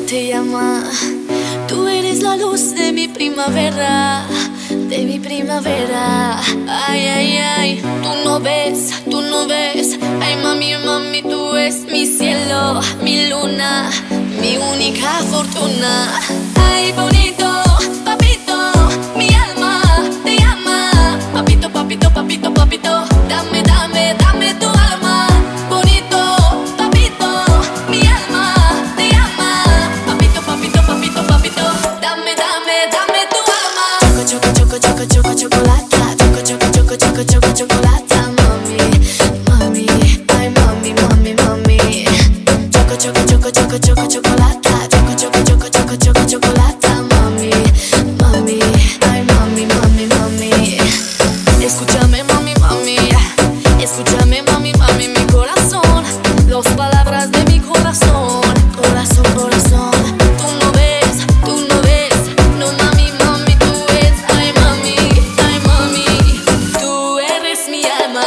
te llama. Tú eres la luz de mi primavera, de mi primavera. Ay, ay, ay, tú no ves, tú no ves. Ay, mami, mami, tú eres mi cielo, mi luna, mi única fortuna. Ay, bonito, papito, mi alma te llama. Papito, papito, papito, papito, dame, dame, dame tu alma. Bonito, papito, mi alma te llama. Papito, papito, papito, papito, dame, dame, dame tu alma. Choco, choco, choco, choco, chocolata. Choco, choco, choco, choco, choco, chocolata. Mami, mami, ay, mami, mami, mami. Choco, choco, choco, choco, choco, chocolata. Choco, choco, choco, choco, choco, chocolata. Mami, mami, ay, mami, mami, mami. Escúchame, mami, mami. Escúchame, mami, mami, mi corazón. Dos palabras de mi corazón. Corazón, corazón. Tú no ves, tú no ves. No, mami, mami, tú eres. Ay, mami, tú eres mi alma.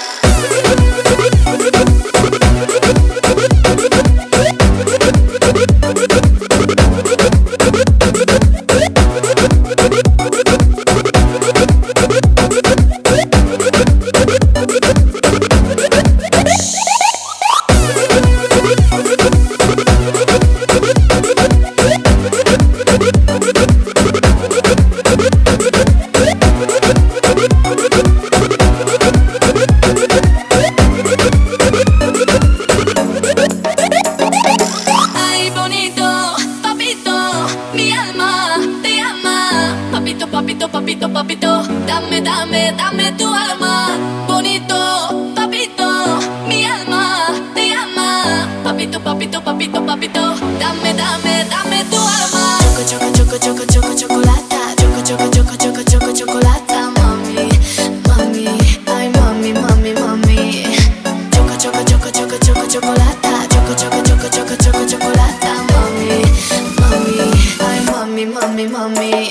Ay, bonito, papito, mi alma te llama. Papito, papito, papito, papito, dame, dame, dame tu alma. Bonito, papito, mi alma te llama. Papito, papito, papito, papito, dame, dame, dame tu alma. Choco, choco, choco, choco, choco, chocolata. Choco, choco, choco, choco, choco, chocolata. Mami, mami, ay, mami, mami, mami. Choco, choco, choco, choco, choco, chocolata. Choco, choco, choco, choco, choco, chocolata. Mami, mami, ay, mami, mami, mami.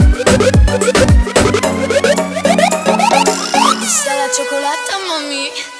Sta la cioccolata, mami.